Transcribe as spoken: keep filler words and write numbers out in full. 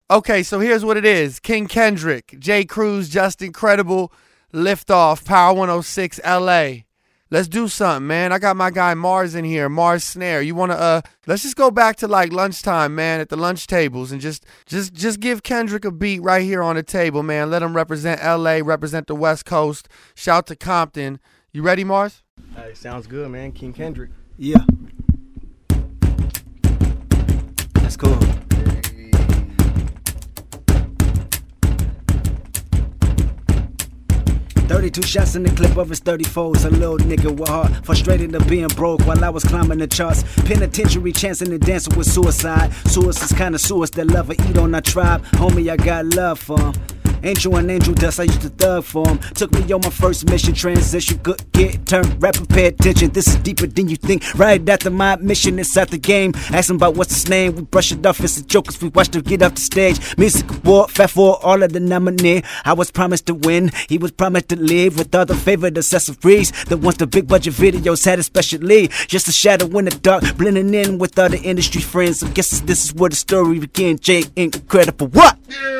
Okay, so here's what it is. King Kendrick, J. Cruz, Just Incredible, Liftoff, Power one oh six L A. Let's do something, man. I got my guy Mars in here, Mars Snare. You wanna uh let's just go back to like lunchtime, man, at the lunch tables and just just just give Kendrick a beat right here on the table, man. Let him represent L A, represent the West Coast. Shout to Compton. You ready, Mars? Hey, sounds good, man. King Kendrick. Yeah. That's cool. thirty-two shots in the clip of his thirty-fours. A little nigga with heart, frustrated of being broke while I was climbing the charts. Penitentiary chancing and dancing with suicide. Suicide's kind of suicide that love eat on our tribe. Homie, I got love for him. Angel and angel dust, I used to thug for him. Took me on my first mission, transition, good get turned rapper, pay attention. This is deeper than you think. Right after my mission, it's out the game. Ask him about what's his name, we brush it off, it's a joke cause we watched him get off the stage. Music award, fat for all of the nominee. I was promised to win, he was promised to live with all the favorite accessories. The ones the big budget videos had especially. Just a shadow in the dark, blending in with other industry friends. I guess this is where the story begins. J. Incredible, what? Yeah.